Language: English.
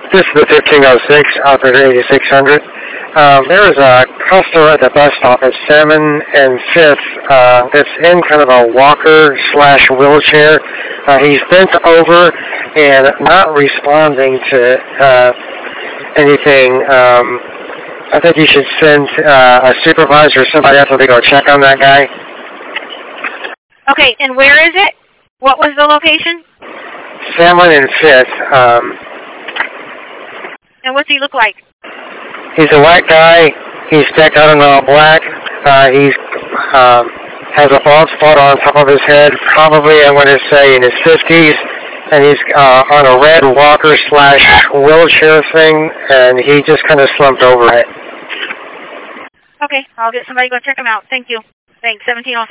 This is the 1506 operator 8600. There was a customer at the bus stop at 7 and 5th that's in kind of a walker/wheelchair. He's bent over and not responding to anything. I think you should send a supervisor or somebody else to go check on that guy. Okay, and where is it? What was the location? 7 and 5th. And what's he look like? He's a white guy. He's decked out in all black. He's has a bald spot on top of his head, probably, I'm going to say, in his 50s. And he's on a red walker/wheelchair thing, and he just kind of slumped over it. Okay, I'll get somebody to go check him out. Thank you. Thanks, 1706.